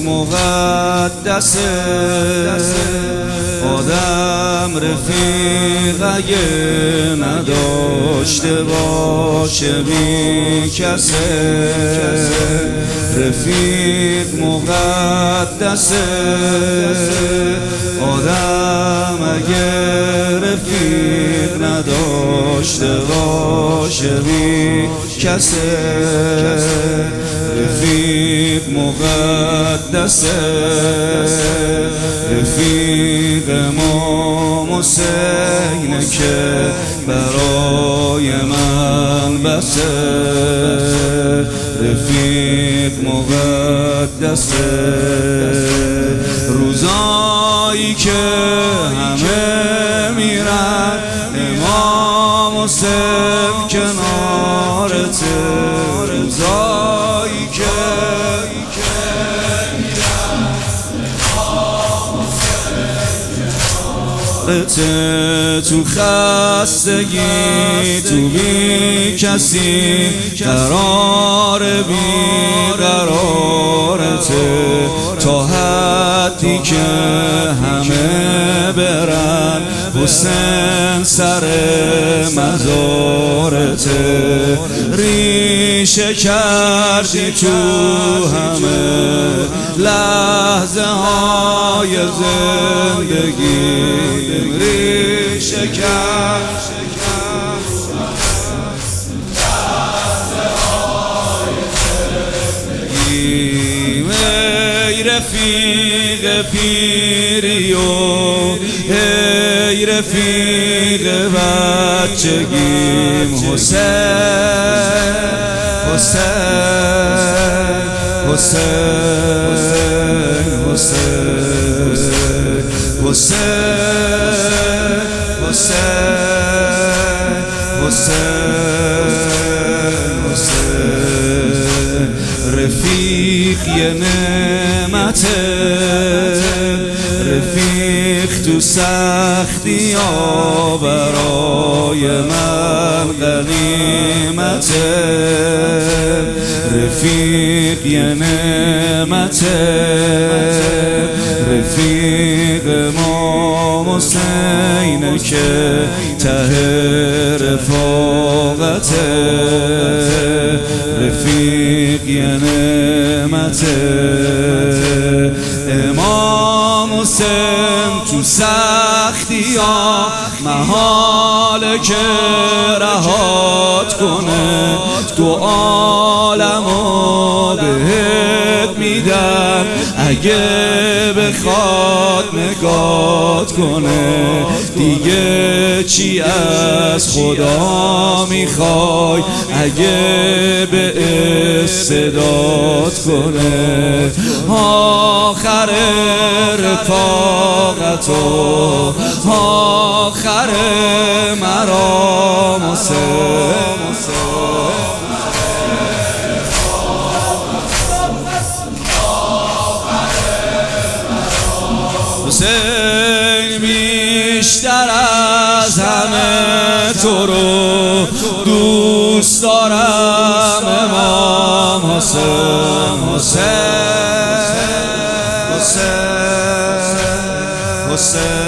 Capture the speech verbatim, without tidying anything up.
مقدسه آدم رفیق اگه نداشته باشه بی کسه رفیق مقدسه آدم اگه رفیق نداشته باشه بی کسه رفیق مقدسه رفیق امام حسینه که برای من بسه رفیق مقدسه روزایی که همه میرن امام حسین کنارته روزایی که تو خستگی تو بی کسی قرار بی قرارته تا حدی که همه برن حسین سر مزارته ریشه کردی تو همه لحظه های زندگی ریشه کرد ای رفیق پیری و ای رفیق بچگیم حسین حسین حسین حسین حسین حسین حسین رفیق یه نعمته رفیق تو سختی ها برای من غنیمته رفیق یه نعمته رفیق امام حسینه که ته رفاقته رفیق یه نعمته امام حسین تو سختی ها محاله که رهات کنه دو عالمو بهت میدن اگه بخواد نگات کنه دیگه چی از خدا میخوای اگه به استعداد کنه آخر رفاقت و آخر مرام حسین حسین بیشتر از همه تو رو دوست دارم امام حسین حسین حسین حسین